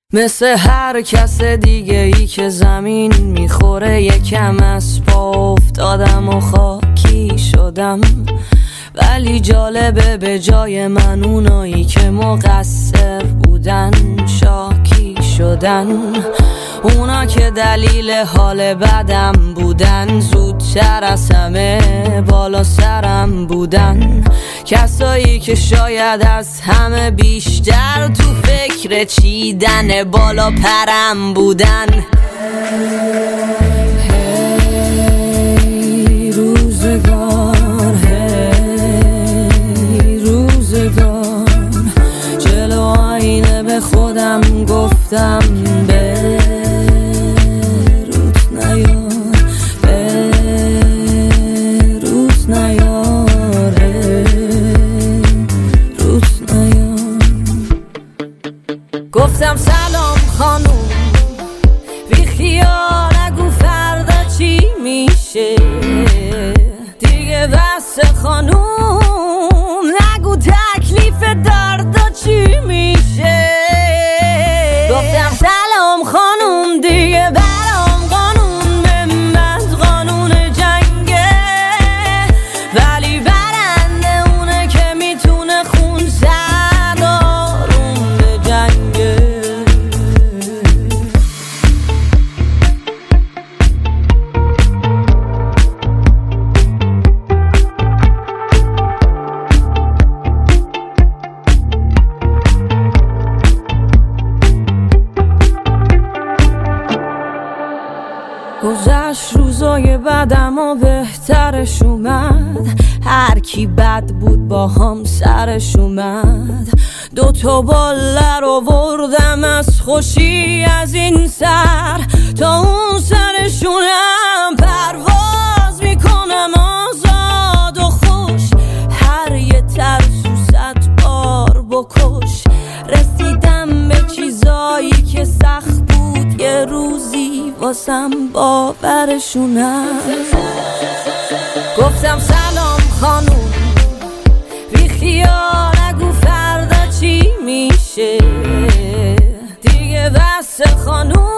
مثل هر کس دیگه ای که زمین میخوره یکم از پا افتادم و خاکی شدم، ولی جالبه به جای من اونایی که مقصر بودن شاکی شدن. اونا که دلیل حال بدم بودن زودتر از همه بالا سرم بودن. کسایی که شاید از همه بیشتر تو فکر چیدن بالا پرم بودن. هی روزگار، هی روزگار، جلو آینه به خودم گفتم گفتم سلام خانوم، بی خیال نگو فردا چی میشه دیگه، بس خانوم نگو تکلیف دردا چی میشه. گفتم سلام خانوم، دیگه برام قانون به من قانون جنگه، ولی برنده اونه که میتونه خون سردارون به جنگه. گذشت روزای بعدم و بهترش اومد، هر کی بد بود با هم سرش اومد. دوتا باله رو بردم از خوشی از این سر تا اون سرشونم، پرواز میکنم آزاد و خوش، هر یه ترسو 100 بار بکش. رسیدم به چیزایی که سخت بود یه روزی واسم باورشونم. گفتم سلام خانوم، بی خیال نگو فردا چی میشه دیگه، بس خانوم